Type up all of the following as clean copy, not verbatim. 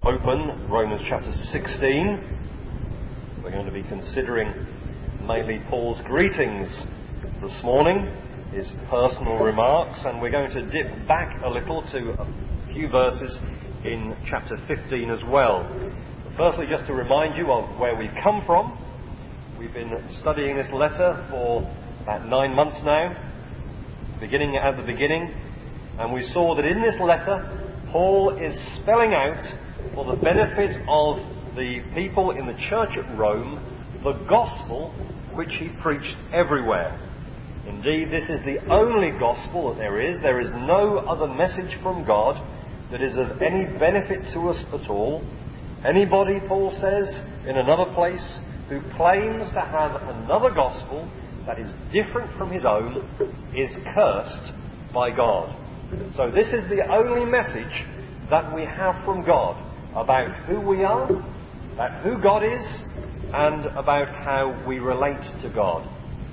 open Romans chapter 16. We're going to be considering mainly Paul's greetings this morning, his personal remarks, and we're going to dip back a little to a few verses in chapter 15 as well. But firstly, just to remind you of where we've come from. We've been studying this letter for about 9 months now, beginning at the beginning, and we saw that in this letter Paul is spelling out, for the benefit of the people in the church at Rome, the gospel which he preached everywhere. Indeed, this is the only gospel that there is. There is no other message from God that is of any benefit to us at all. Anybody, Paul says in another place, who claims to have another gospel that is different from his own is cursed by God. So this is the only message that we have from God about who we are, about who God is, and about how we relate to God.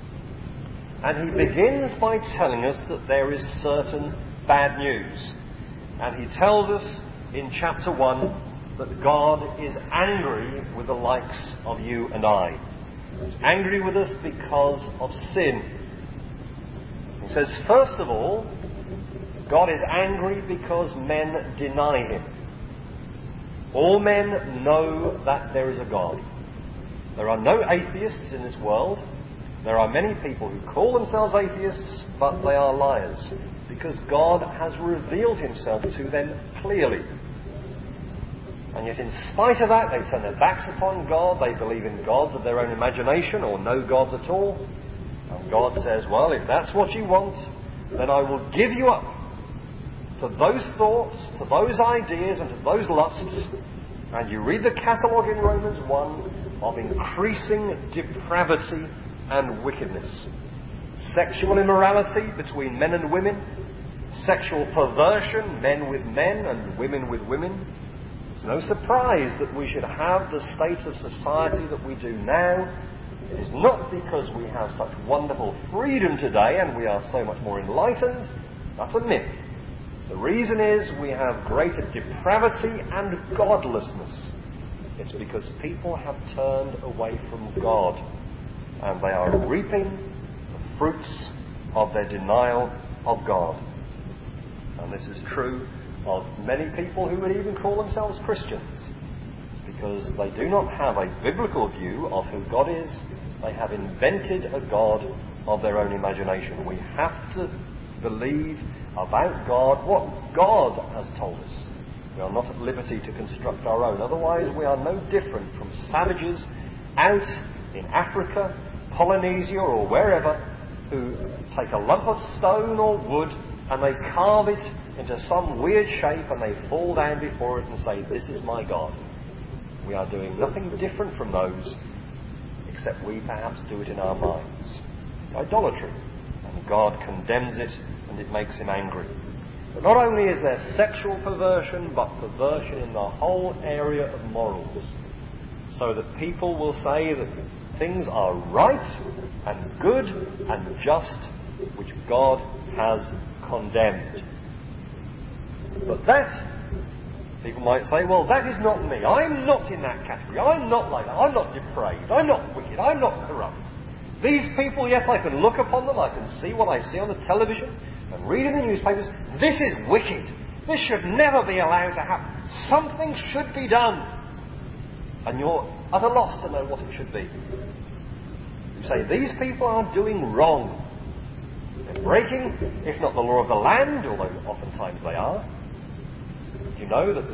And he begins by telling us that there is certain bad news. And he tells us in chapter 1 that God is angry with the likes of you and I. He's angry with us because of sin. He says, first of all, God is angry because men deny him. All men know that there is a God. There are no atheists in this world. There are many people who call themselves atheists, but they are liars, because God has revealed himself to them clearly. And yet in spite of that, they turn their backs upon God. They believe in gods of their own imagination, or no gods at all. And God says, well, if that's what you want, then I will give you up to those thoughts, to those ideas, and to those lusts. And you read the catalogue in Romans 1 of increasing depravity and wickedness. Sexual immorality between men and women. Sexual perversion, men with men and women with women. It's no surprise that we should have the state of society that we do now. It is not because we have such wonderful freedom today and we are so much more enlightened. That's a myth. The reason is we have greater depravity and godlessness. It's because people have turned away from God and they are reaping the fruits of their denial of God. And this is true of many people who would even call themselves Christians, because they do not have a biblical view of who God is. They have invented a God of their own imagination. We have to believe about God what God has told us. We are not at liberty to construct our own. Otherwise, we are no different from savages out in Africa, Polynesia, or wherever, who take a lump of stone or wood and they carve it into some weird shape and they fall down before it and say, this is my God. We are doing nothing different from those, except we perhaps do it in our minds. Idolatry. And God condemns it and it makes him angry. But not only is there sexual perversion, but perversion in the whole area of morals. So that people will say that things are right and good and just, which God has condemned. But that, people might say, well, that is not me. I'm not in that category. I'm not like that. I'm not depraved. I'm not wicked. I'm not corrupt. These people, yes, I can look upon them. I can see what I see on the television and read in the newspapers. This is wicked. This should never be allowed to happen. Something should be done. And you're at a loss to know what it should be. You say, these people are doing wrong. They're breaking, if not the law of the land, although oftentimes they are. You know that the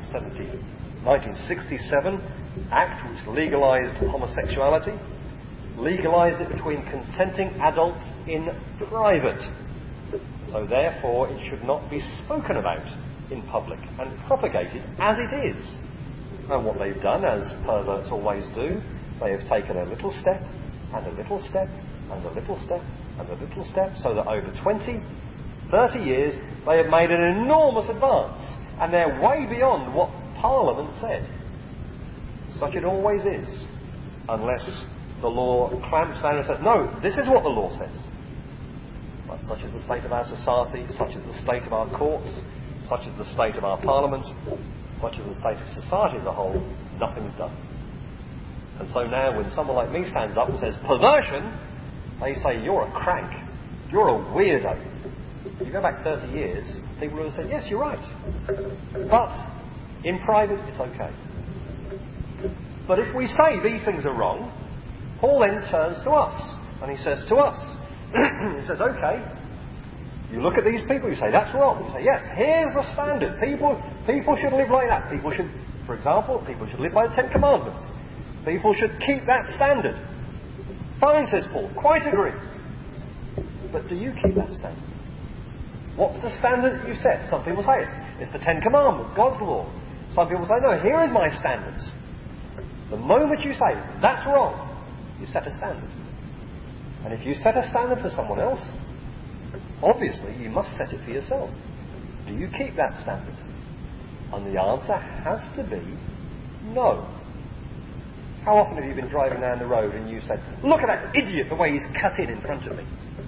1967 Act which legalised homosexuality, legalised it between consenting adults in private. So therefore it should not be spoken about in public and propagated as it is. And what they've done, as perverts always do, they have taken a little step and a little step and a little step and a little step, so that over 20, 30 years they have made an enormous advance. And they're way beyond what Parliament said. Such it always is. Unless the law clamps down and says, no, this is what the law says. But such is the state of our society, such is the state of our courts, such is the state of our Parliament, such as the state of society as a whole, nothing's done. And so now when someone like me stands up and says, perversion, they say, you're a crank. You're a weirdo. You go back 30 years, people would have said, yes, you're right. But in private, it's okay. But if we say these things are wrong, Paul then turns to us. And he says to us, he says, okay, you look at these people, you say, that's wrong. You say, yes, here's the standard. People should live like that. People should, for example, people should live by the Ten Commandments. People should keep that standard. Fine, says Paul, quite agree. But do you keep that standard? What's the standard that you set? Some people say it's the Ten Commandments, God's law. Some people say, no, here is my standards. The moment you say, that's wrong, you set a standard. And if you set a standard for someone else, obviously you must set it for yourself. Do you keep that standard? And the answer has to be no. How often have you been driving down the road and you said, look at that idiot, the way he's cut in front of me?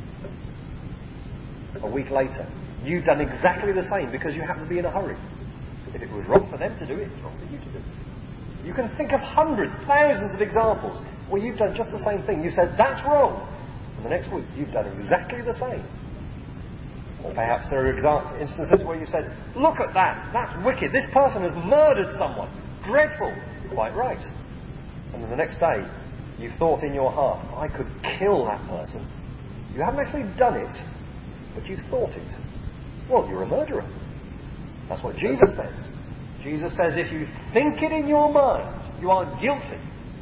A week later, you've done exactly the same because you happen to be in a hurry. If it was wrong for them to do it, it's wrong for you to do it. You can think of hundreds, thousands of examples where you've done just the same thing. You said, that's wrong. And the next week, you've done exactly the same. Or perhaps there are instances where you said, look at that, that's wicked. This person has murdered someone. Dreadful. Quite right. And then the next day, you thought in your heart, I could kill that person. You haven't actually done it, but you thought it. Well, you're a murderer. That's what Jesus says. Jesus says if you think it in your mind, you are guilty.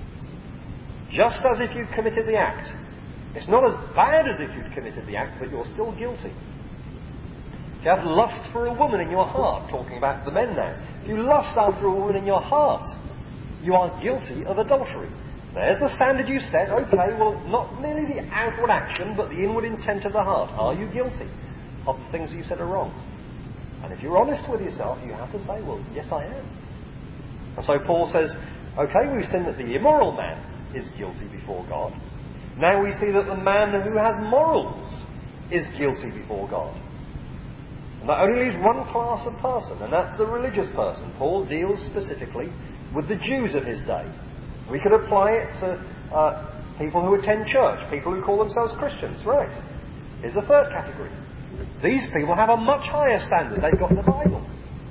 Just as if you'd committed the act. It's not as bad as if you'd committed the act, but you're still guilty. If you have lust for a woman in your heart, talking about the men now, if you lust after a woman in your heart, you are guilty of adultery. There's the standard you set. Okay, well, not merely the outward action, but the inward intent of the heart. Are you guilty of the things that you said are wrong? And if you're honest with yourself, you have to say, well, yes, I am. And so Paul says, okay, we've seen that the immoral man is guilty before God. Now we see that the man who has morals is guilty before God. And that only leaves one class of person, and that's the religious person. Paul deals specifically with the Jews of his day. We could apply it to people who attend church, people who call themselves Christians, right? Here's the third category. These people have a much higher standard. They've got the Bible.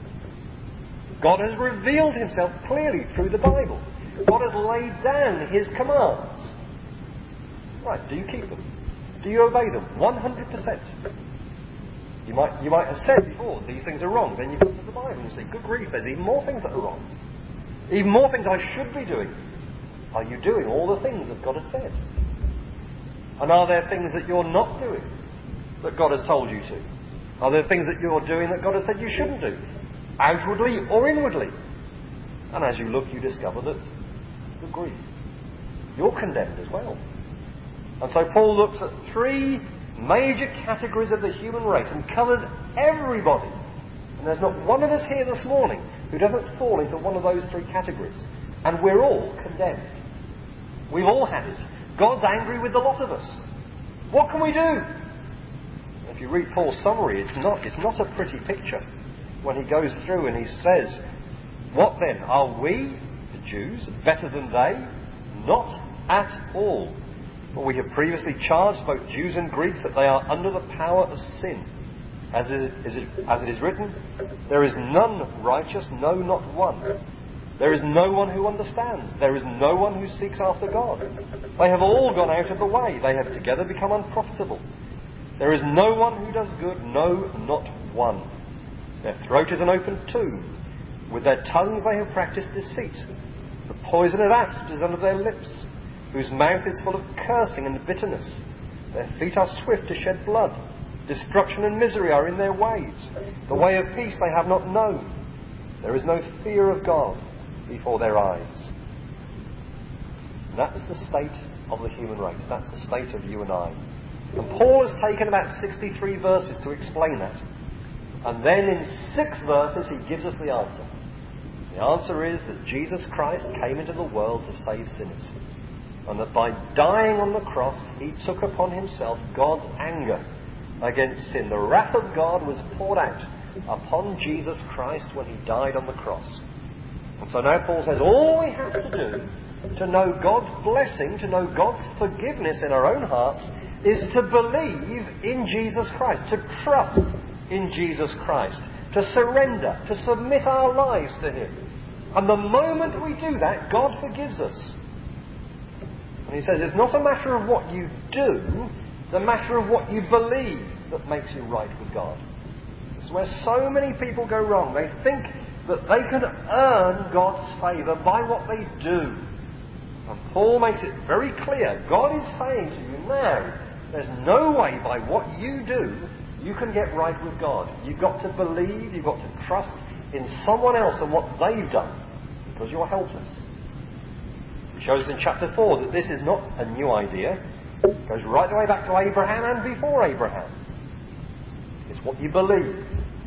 God has revealed himself clearly through the Bible. God has laid down his commands. Right, do you keep them? Do you obey them? 100%. You might have said before, these things are wrong. Then you come to the Bible and you say, good grief, there's even more things that are wrong. Even more things I should be doing. Are you doing all the things that God has said? And are there things that you're not doing that God has told you to? Are there things that you're doing that God has said you shouldn't do? Outwardly or inwardly? And as you look, you discover that, good grief, you're condemned as well. And so Paul looks at three major categories of the human race and covers everybody. And there's not one of us here this morning who doesn't fall into one of those three categories. And we're all condemned. We've all had it. God's angry with the lot of us. What can we do? If you read Paul's summary, it's not a pretty picture when he goes through and he says, what then? Are we, the Jews, better than they? Not at all. For we have previously charged both Jews and Greeks that they are under the power of sin. As it is written, there is none righteous, no, not one. There is no one who understands. There is no one who seeks after God. They have all gone out of the way. They have together become unprofitable. There is no one who does good, no, not one. Their throat is an open tomb. With their tongues they have practiced deceit. The poison of asps is under their lips, whose mouth is full of cursing and bitterness. Their feet are swift to shed blood. Destruction and misery are in their ways. The way of peace they have not known. There is no fear of God before their eyes. That's the state of the human race. That's the state of you and I. And Paul has taken about 63 verses to explain that. And then in 6 verses he gives us the answer. The answer is that Jesus Christ came into the world to save sinners. And that by dying on the cross, he took upon himself God's anger against sin. The wrath of God was poured out upon Jesus Christ when he died on the cross. And so now Paul says all we have to do to know God's blessing, to know God's forgiveness in our own hearts, is to believe in Jesus Christ, to trust in Jesus Christ, to surrender, to submit our lives to Him. And the moment we do that, God forgives us. And he says it's not a matter of what you do, it's a matter of what you believe that makes you right with God. This is where so many people go wrong. They think that they can earn God's favour by what they do. And Paul makes it very clear. God is saying to you now, there's no way by what you do you can get right with God. You've got to believe, you've got to trust in someone else and what they've done, because you're helpless. It shows us in chapter 4 that this is not a new idea. It goes right the way back to Abraham and before Abraham. It's what you believe.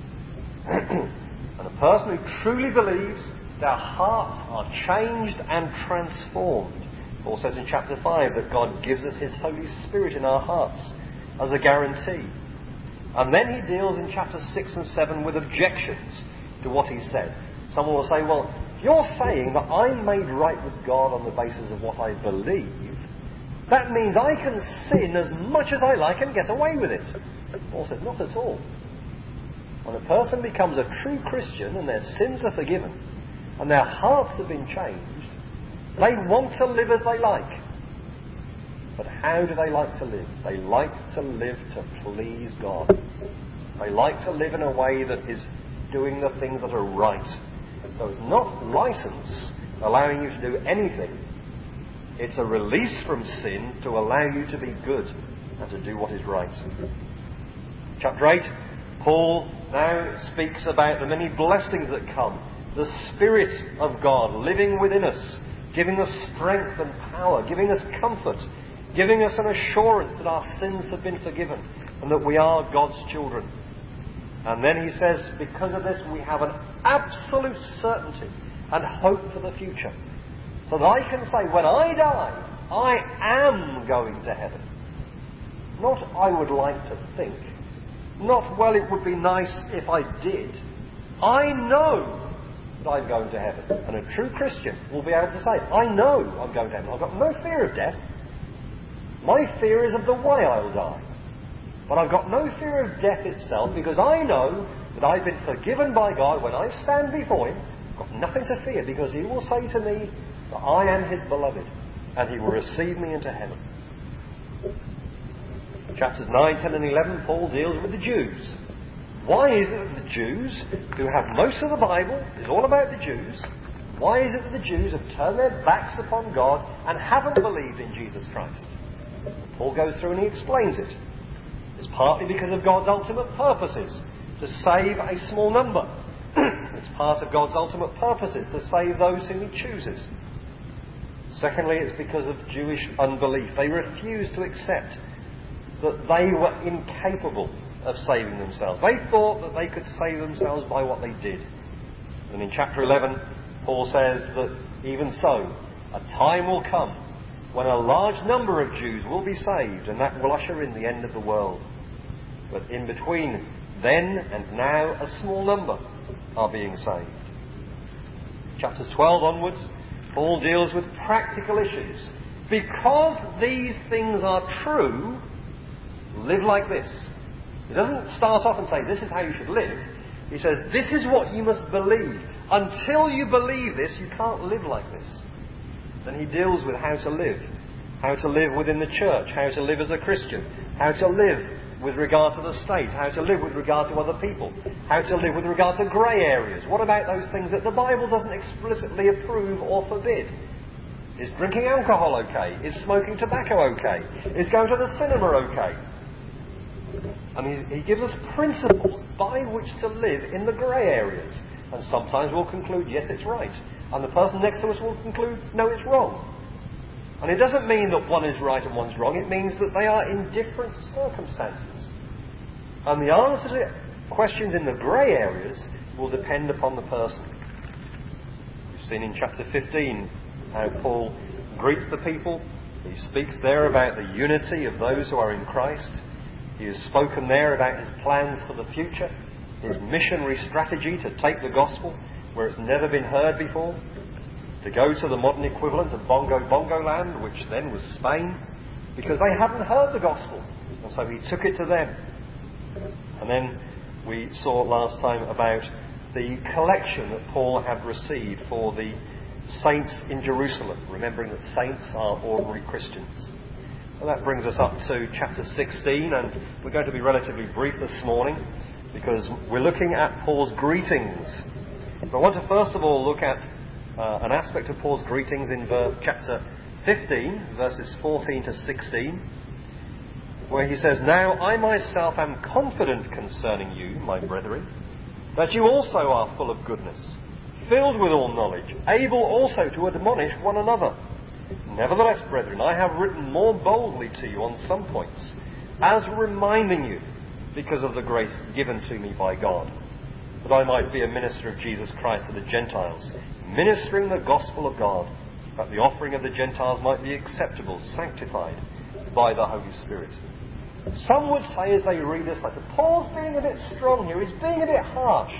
And a person who truly believes, their hearts are changed and transformed. Paul says in chapter 5 that God gives us His Holy Spirit in our hearts as a guarantee. And then he deals in chapters 6 and 7 with objections to what he said. Someone will say, well, if you're saying that I'm made right with God on the basis of what I believe, that means I can sin as much as I like and get away with it. Paul says, not at all. When a person becomes a true Christian and their sins are forgiven and their hearts have been changed, they want to live as they like. But how do they like to live? They like to live to please God. They like to live in a way that is doing the things that are right. So it's not license allowing you to do anything. It's a release from sin to allow you to be good and to do what is right. Chapter 8, Paul now speaks about the many blessings that come. The Spirit of God living within us, giving us strength and power, giving us comfort, giving us an assurance that our sins have been forgiven and that we are God's children. And then he says, because of this we have an absolute certainty and hope for the future. So that I can say, when I die, I am going to heaven. Not I would like to think. Not, well, it would be nice if I did. I know that I'm going to heaven. And a true Christian will be able to say, I know I'm going to heaven. I've got no fear of death. My fear is of the way I'll die. But I've got no fear of death itself, because I know that I've been forgiven by God. When I stand before Him, I've got nothing to fear, because He will say to me that I am His beloved and He will receive me into heaven. Chapters 9, 10 and 11, Paul deals with the Jews. Why is it that the Jews, who have most of the Bible, is all about the Jews, why is it that the Jews have turned their backs upon God and haven't believed in Jesus Christ? Paul goes through and he explains it. It's partly because of God's ultimate purposes, to save a small number. It's part of God's ultimate purposes, to save those whom He chooses. Secondly, it's because of Jewish unbelief. They refused to accept that they were incapable of saving themselves. They thought that they could save themselves by what they did. And in chapter 11, Paul says that even so, a time will come when a large number of Jews will be saved, and that will usher in the end of the world. But in between then and now, a small number are being saved. Chapters 12 onwards, Paul deals with practical issues. Because these things are true, live like this. He doesn't start off and say, this is how you should live. He says, this is what you must believe. Until you believe this, you can't live like this. Then he deals with how to live within the church, how to live as a Christian, how to live with regard to the state, how to live with regard to other people, how to live with regard to grey areas. What about those things that the Bible doesn't explicitly approve or forbid? Is drinking alcohol okay? Is smoking tobacco okay? Is going to the cinema okay? And he gives us principles by which to live in the grey areas. And sometimes we'll conclude, yes, it's right. And the person next to us will conclude, no, it's wrong. And it doesn't mean that one is right and one's wrong. It means that they are in different circumstances. And the answer to questions in the grey areas will depend upon the person. We've seen in chapter 15 how Paul greets the people. He speaks there about the unity of those who are in Christ. He has spoken there about his plans for the future, his missionary strategy to take the gospel where it's never been heard before, to go to the modern equivalent of Bongo land, which then was Spain, because they hadn't heard the gospel. And so he took it to them. And then we saw last time about the collection that Paul had received for the saints in Jerusalem, remembering that saints are ordinary Christians. And that brings us up to chapter 16, and we're going to be relatively brief this morning because we're looking at Paul's greetings. But I want to first of all look at an aspect of Paul's greetings in chapter 15, verses 14 to 16, where he says, "Now I myself am confident concerning you, my brethren, that you also are full of goodness, filled with all knowledge, able also to admonish one another. Nevertheless, brethren, I have written more boldly to you on some points, as reminding you, because of the grace given to me by God, that I might be a minister of Jesus Christ to the Gentiles, ministering the gospel of God, that the offering of the Gentiles might be acceptable, sanctified by the Holy Spirit." Some would say as they read this letter, Paul's being a bit strong here, he's being a bit harsh.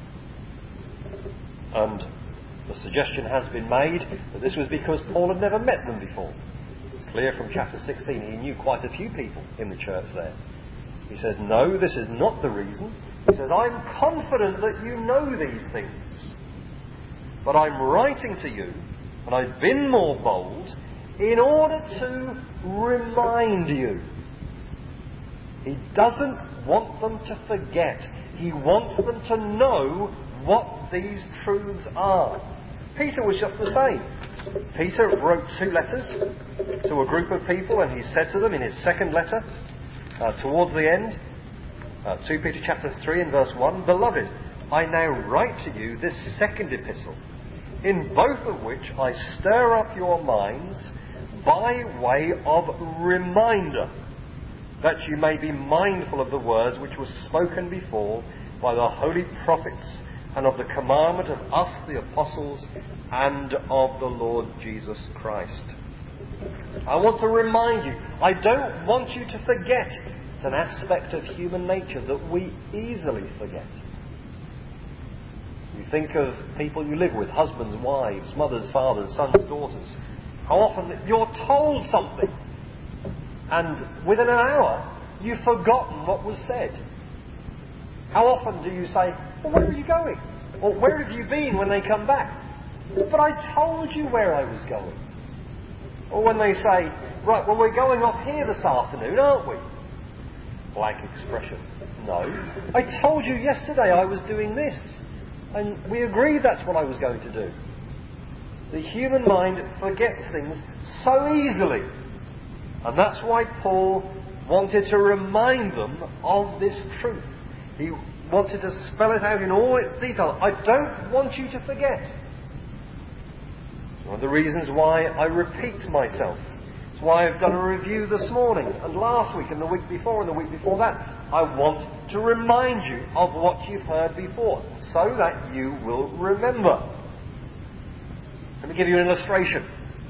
And the suggestion has been made that this was because Paul had never met them before. It's clear from chapter 16 he knew quite a few people in the church there. He says, no, this is not the reason. He says, I'm confident that you know these things. But I'm writing to you, and I've been more bold, in order to remind you. He doesn't want them to forget. He wants them to know what these truths are. Peter was just the same. Peter wrote 2 letters to a group of people, and he said to them in his second letter, towards the end, 2 Peter chapter 3 and verse 1, "Beloved, I now write to you this second epistle, in both of which I stir up your minds by way of reminder, that you may be mindful of the words which were spoken before by the holy prophets, and of the commandment of us the apostles, and of the Lord Jesus Christ." I want to remind you, I don't want you to forget. It's an aspect of human nature that we easily forget. You think of people you live with, husbands, wives, mothers, fathers, sons, daughters. How often you're told something, and within an hour you've forgotten what was said. How often do you say, well, where are you going? Or where have you been when they come back? But I told you where I was going. Or when they say, right, well, we're going off here this afternoon, aren't we? Blank expression. No. I told you yesterday I was doing this. And we agreed that's what I was going to do. The human mind forgets things so easily. And that's why Paul wanted to remind them of this truth. He wanted to spell it out in all its detail. I don't want you to forget. One of the reasons why I repeat myself. It's why I've done a review this morning and last week and the week before and the week before that. I want to remind you of what you've heard before so that you will remember. Let me give you an illustration.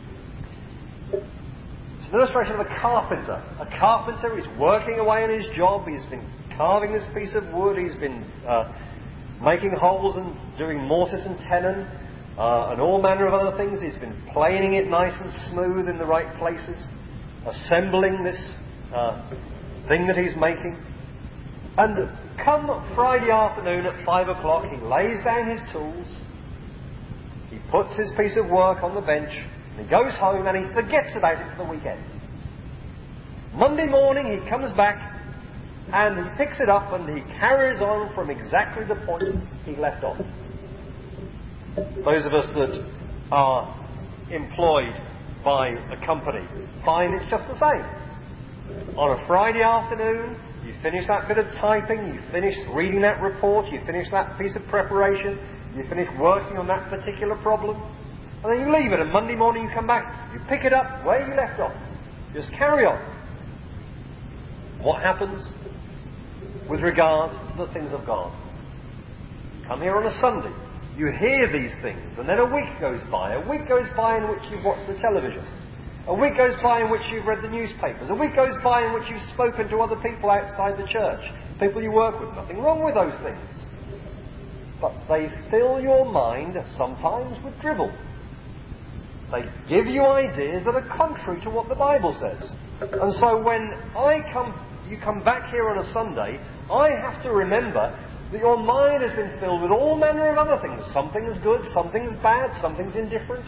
It's an illustration of a carpenter. A carpenter is working away in his job. He's been carving this piece of wood. He's been making holes and doing mortise and tenon. And all manner of other things. He's been planing it nice and smooth in the right places, assembling this thing that he's making. And come Friday afternoon at 5 o'clock, he lays down his tools, he puts his piece of work on the bench, and he goes home and he forgets about it for the weekend. Monday morning he comes back and he picks it up and he carries on from exactly the point he left off. Those of us that are employed by a company find it's just the same. On a Friday afternoon, you finish that bit of typing, you finish reading that report, you finish that piece of preparation, you finish working on that particular problem, and then you leave it, and Monday morning you come back, you pick it up where you left off. Just carry on. What happens with regard to the things of God? Come here on a Sunday. You hear these things, and then a week goes by. A week goes by in which you've watched the television. A week goes by in which you've read the newspapers. A week goes by in which you've spoken to other people outside the church, people you work with. Nothing wrong with those things. but they fill your mind sometimes with drivel. They give you ideas that are contrary to what the Bible says. And so when you come back here on a Sunday, I have to remember that your mind has been filled with all manner of other things. Something's good, something's bad, something's indifferent.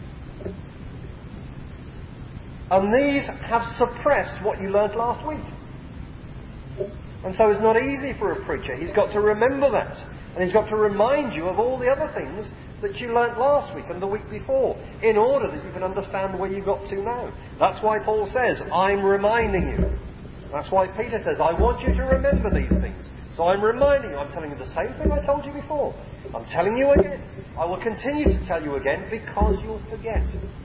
And these have suppressed what you learnt last week. And so it's not easy for a preacher. He's got to remember that. And he's got to remind you of all the other things that you learnt last week and the week before, in order that you can understand where you got to now. That's why Paul says, I'm reminding you. That's why Peter says, I want you to remember these things. So I'm reminding you. I'm telling you the same thing I told you before. I'm telling you again. I will continue to tell you again because you'll forget.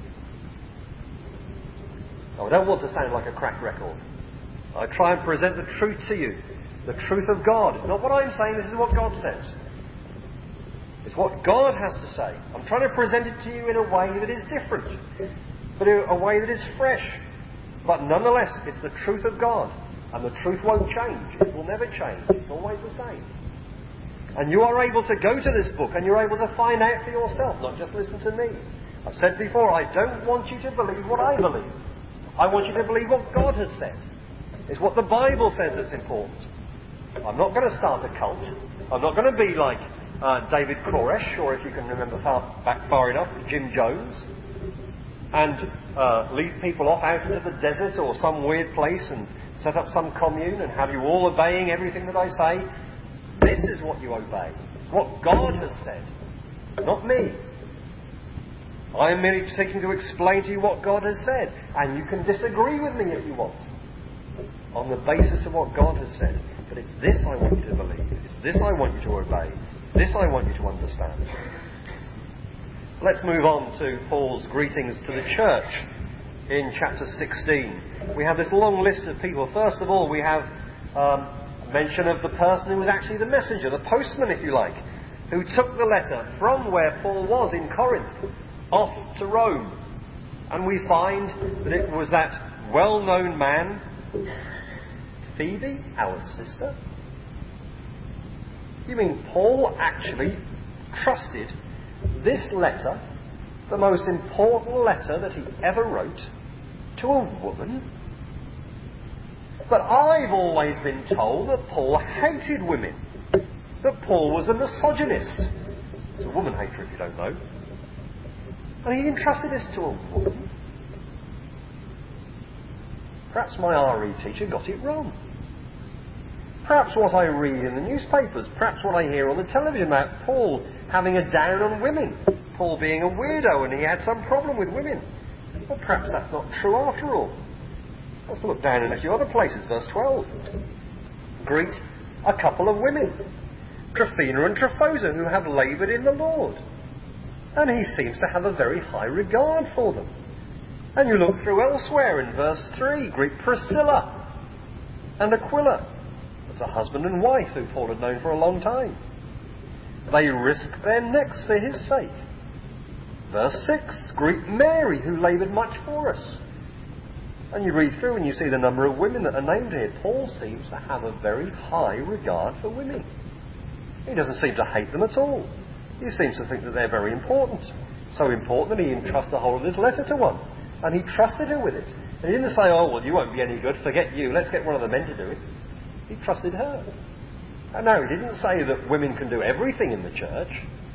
Now, I don't want to sound like a cracked record. I try and present the truth to you. The truth of God. It's not what I'm saying, this is what God says. It's what God has to say. I'm trying to present it to you in a way that is different, but in a way that is fresh. But nonetheless, it's the truth of God. And the truth won't change. It will never change. It's always the same. And you are able to go to this book and you're able to find out for yourself, not just listen to me. I've said before, I don't want you to believe what I believe. I want you to believe what God has said. It's what the Bible says that's important. I'm not going to start a cult. I'm not going to be like David Koresh, or if you can remember back far enough, Jim Jones, and lead people off out into the desert or some weird place and set up some commune and have you all obeying everything that I say. This is what you obey. What God has said, not me. I am merely seeking to explain to you what God has said, and you can disagree with me if you want, on the basis of what God has said. But it's this I want you to believe. It's this I want you to obey. This I want you to understand. Let's move on to Paul's greetings to the church in chapter 16. We have this long list of people. First of all, we have mention of the person who was actually the messenger, the postman, if you like, who took the letter from where Paul was in Corinth off to Rome. And we find that it was that well-known man, Phoebe, our sister. You mean Paul actually trusted this letter, the most important letter that he ever wrote, to a woman? But I've always been told that Paul hated women, that Paul was a misogynist. It's a woman hater if you don't know. And he entrusted this to a woman. Perhaps my RE teacher got it wrong. Perhaps what I read in the newspapers, perhaps what I hear on the television about Paul having a down on women, Paul being a weirdo and he had some problem with women. Well, perhaps that's not true after all. Let's look down in a few other places. Verse 12. Greet a couple of women, Tryphena and Tryphosa, who have laboured in the Lord. And he seems to have a very high regard for them. And you look through elsewhere in verse 3, greet Priscilla and Aquila. That's a husband and wife who Paul had known for a long time. They risked their necks for his sake. Verse 6, greet Mary, who laboured much for us. And you read through and you see the number of women that are named here. Paul seems to have a very high regard for women. He doesn't seem to hate them at all. He seems to think that they're very important. So important that he entrusts the whole of his letter to one. And he trusted her with it. And he didn't say, oh, well, you won't be any good, forget you, let's get one of the men to do it. He trusted her. And no, he didn't say that women can do everything in the church.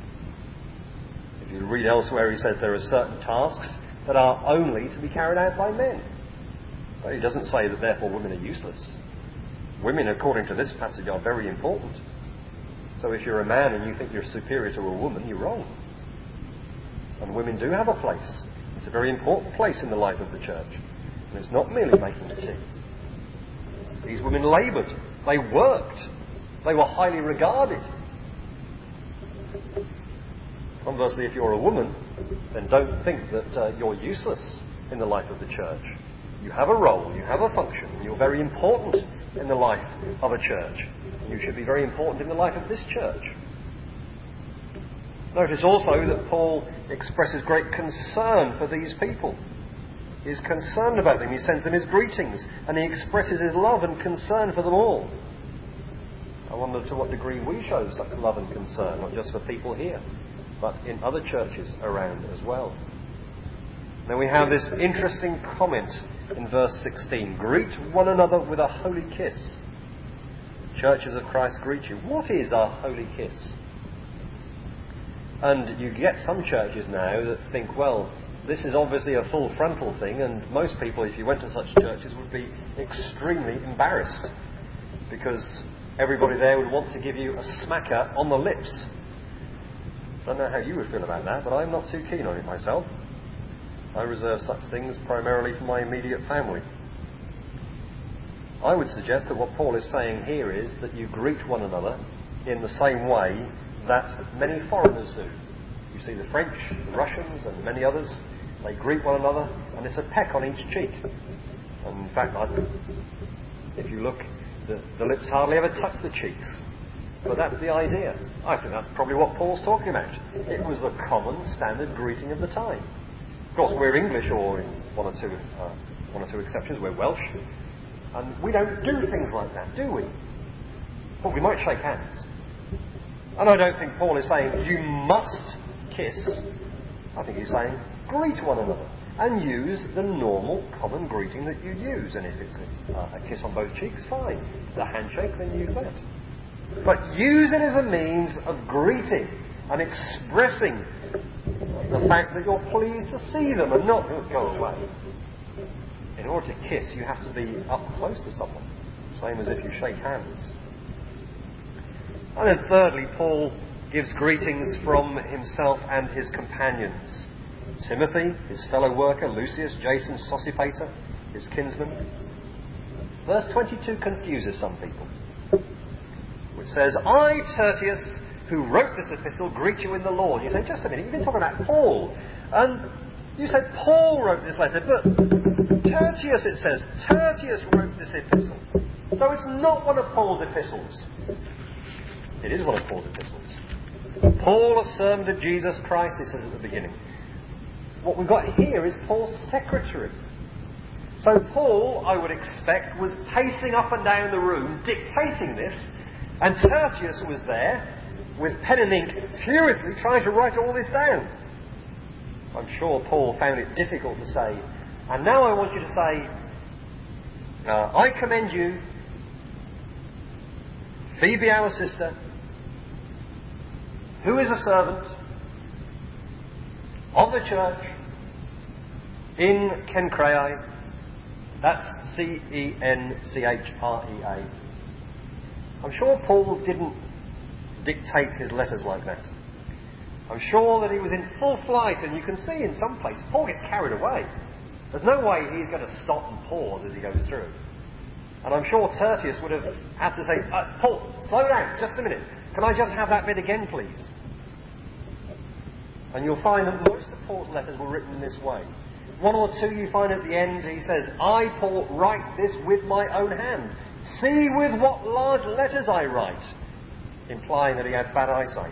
If you read elsewhere, he says there are certain tasks that are only to be carried out by men. But he doesn't say that therefore women are useless. Women, according to this passage, are very important. So if you're a man and you think you're superior to a woman, you're wrong. And women do have a place. It's a very important place in the life of the church. And it's not merely making tea. These women laboured. They worked. They were highly regarded. Conversely, if you're a woman, then don't think that you're useless in the life of the church. You have a role, you have a function, and you're very important in the life of a church. And you should be very important in the life of this church. Notice also that Paul expresses great concern for these people. He's concerned about them. He sends them his greetings, and he expresses his love and concern for them all. I wonder to what degree we show such love and concern, not just for people here, but in other churches around as well. Then we have this interesting comment in verse 16. Greet one another with a holy kiss. Churches of Christ greet you. What is a holy kiss? And you get some churches now that think, well, this is obviously a full frontal thing, and most people, if you went to such churches, would be extremely embarrassed because everybody there would want to give you a smacker on the lips. I don't know how you would feel about that, but I'm not too keen on it myself. I reserve such things primarily for my immediate family. I would suggest that what Paul is saying here is that you greet one another in the same way that many foreigners do. You see the French, the Russians and many others, they greet one another and it's a peck on each cheek. And in fact, if you look, the lips hardly ever touch the cheeks. But that's the idea. I think that's probably what Paul's talking about. It was the common standard greeting of the time. Of course, we're English, or in one or two exceptions, we're Welsh, and we don't do things like that, do we? But we might shake hands. And I don't think Paul is saying you must kiss. I think he's saying greet one another and use the normal common greeting that you use. And if it's a kiss on both cheeks, fine. If it's a handshake, then use that. But use it as a means of greeting and expressing the fact that you're pleased to see them and not go away. In order to kiss, you have to be up close to someone, same as if you shake hands. And then thirdly, Paul gives greetings from himself and his companions. Timothy, his fellow worker, Lucius, Jason, Sosipater, his kinsman. Verse 22 confuses some people, which says, I, Tertius, who wrote this epistle, greet you in the Lord. You say, just a minute, you've been talking about Paul. And you said Paul wrote this letter, but Tertius, it says, Tertius wrote this epistle. So it's not one of Paul's epistles. It is one of Paul's epistles. Paul, a servant of Jesus Christ, it says at the beginning. What we've got here is Paul's secretary. So Paul, I would expect, was pacing up and down the room, dictating this, and Tertius was there, with pen and ink, furiously trying to write all this down. I'm sure Paul found it difficult to say, and now I want you to say, I commend you, Phoebe our sister, who is a servant of the church in Cenchreae. That's Cenchrea. I'm sure Paul didn't dictate his letters like that. I'm sure that he was in full flight, and you can see in some places Paul gets carried away. There's no way he's going to stop and pause as he goes through. And I'm sure Tertius would have had to say, Paul, slow down, just a minute. Can I just have that bit again, please? And you'll find that most of Paul's letters were written in this way. One or two you find at the end, he says, I, Paul, write this with my own hand. See with what large letters I write, implying that he had bad eyesight.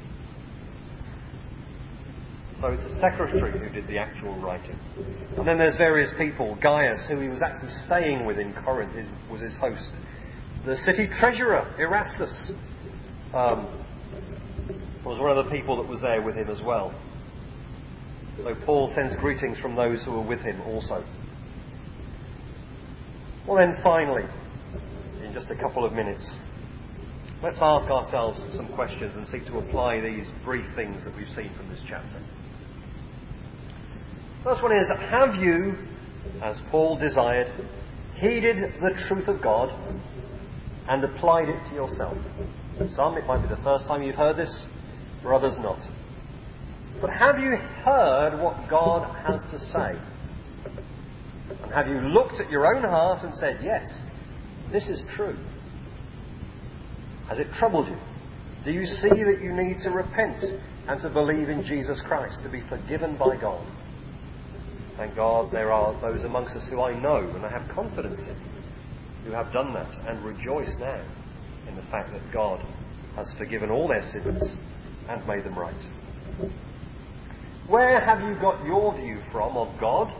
So it's a secretary who did the actual writing. And then there's various people. Gaius, who he was actually staying with in Corinth, was his host. The city treasurer, Erastus, was one of the people that was there with him as well. So Paul sends greetings from those who were with him also. Well then, finally, in just a couple of minutes, let's ask ourselves some questions and seek to apply these brief things that we've seen from this chapter. First one is, have you, as Paul desired, heeded the truth of God and applied it to yourself? For some, it might be the first time you've heard this, for others not. But have you heard what God has to say? And have you looked at your own heart and said, yes, this is true? Has it troubled you? Do you see that you need to repent and to believe in Jesus Christ, to be forgiven by God? Thank God there are those amongst us who I know and I have confidence in, who have done that and rejoice now in the fact that God has forgiven all their sins and made them right. Where have you got your view from of God,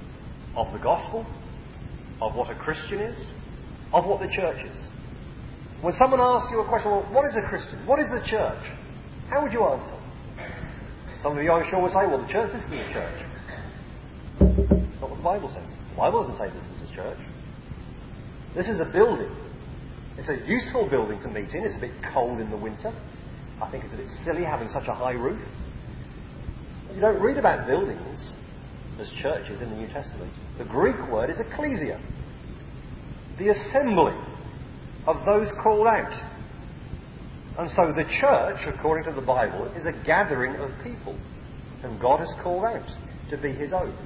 of the gospel, of what a Christian is, of what the church is? When someone asks you a question, well, what is a Christian? What is the church? How would you answer? Some of you, I'm sure, would say, well, the church, this is the church. That's not what the Bible says. The Bible doesn't say this is the church. This is a building. It's a useful building to meet in. It's a bit cold in the winter. I think it's a bit silly having such a high roof. You don't read about buildings as churches in the New Testament. The Greek word is ecclesia. The assembly of those called out. And so the church, according to the Bible, is a gathering of people whom God has called out to be His own.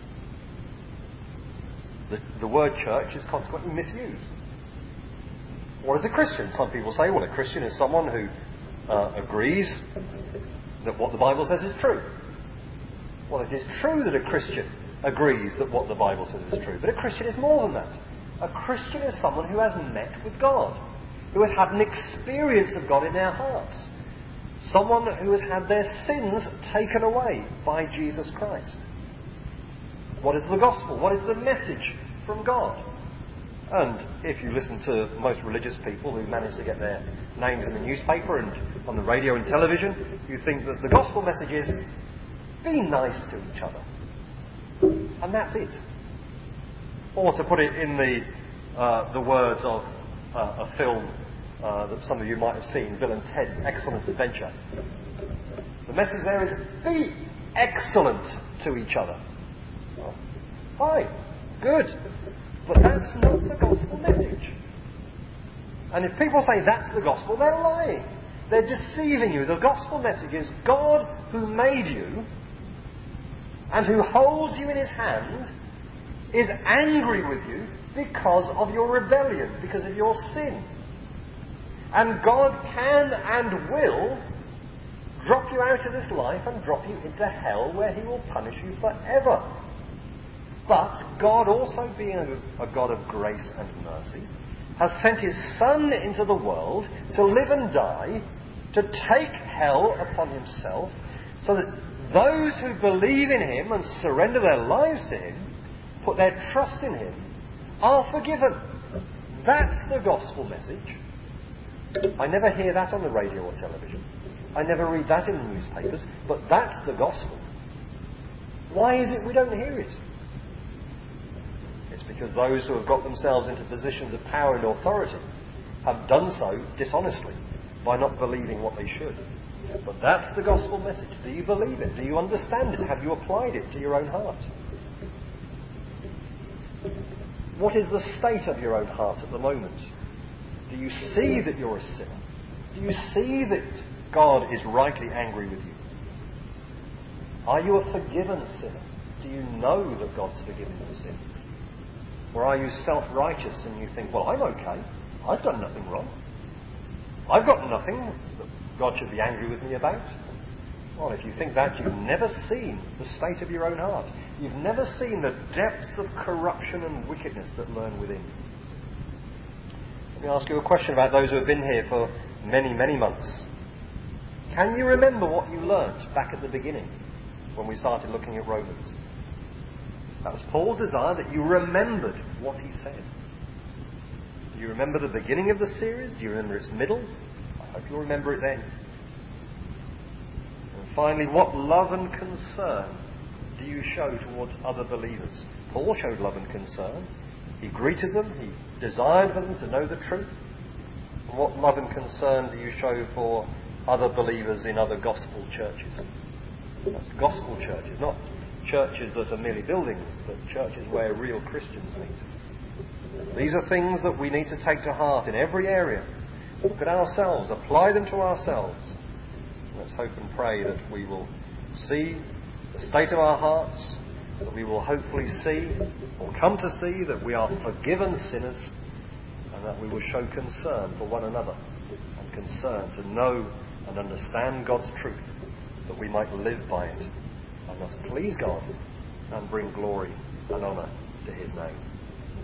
The word church is consequently misused. What is a Christian? Some people say, well, a Christian is someone who agrees that what the Bible says is true. Well, it is true that a Christian agrees that what the Bible says is true. But a Christian is more than that. A Christian is someone who has met with God, who has had an experience of God in their hearts. Someone who has had their sins taken away by Jesus Christ. What is the gospel? What is the message from God? And if you listen to most religious people who manage to get their names in the newspaper and on the radio and television, you think that the gospel message is, be nice to each other. And that's it. Or to put it in the words of a film that some of you might have seen, Bill and Ted's Excellent Adventure. The message there is, be excellent to each other. Well, fine, good. But that's not the gospel message. And if people say that's the gospel, they're lying. They're deceiving you. The gospel message is God, who made you and who holds you in His hand, is angry with you because of your rebellion, because of your sin. And God can and will drop you out of this life and drop you into hell, where He will punish you forever. But God, also being a God of grace and mercy, has sent His Son into the world to live and die, to take hell upon Himself, so that those who believe in Him and surrender their lives to Him, put their trust in Him, are forgiven. That's the gospel message. I never hear that on the radio or television. I never read that in the newspapers, but that's the gospel. Why is it we don't hear it? It's because those who have got themselves into positions of power and authority have done so dishonestly by not believing what they should. But that's the gospel message. Do you believe it? Do you understand it? Have you applied it to your own heart? What is the state of your own heart at the moment? Do you see that you're a sinner? Do you see that God is rightly angry with you? Are you a forgiven sinner? Do you know that God's forgiven your sins? Or are you self-righteous and you think, well, I'm okay. I've done nothing wrong. I've got nothing that God should be angry with me about. Well, if you think that, you've never seen the state of your own heart. You've never seen the depths of corruption and wickedness that lurk within. Let me ask you a question about those who have been here for many, many months. Can you remember what you learnt back at the beginning when we started looking at Romans? That was Paul's desire, that you remembered what he said. Do you remember the beginning of the series? Do you remember its middle? I hope you'll remember its end. And finally, what love and concern do you show towards other believers? Paul showed love and concern. He greeted them. He desired for them to know the truth. And what love and concern do you show for other believers in other gospel churches? That's gospel churches, not churches that are merely buildings, but churches where real Christians meet. These are things that we need to take to heart in every area. Look at ourselves, apply them to ourselves. Let's hope and pray that we will see the state of our hearts, that we will hopefully see, or come to see, that we are forgiven sinners, and that we will show concern for one another, and concern to know and understand God's truth, that we might live by it, and thus please God and bring glory and honour to His name.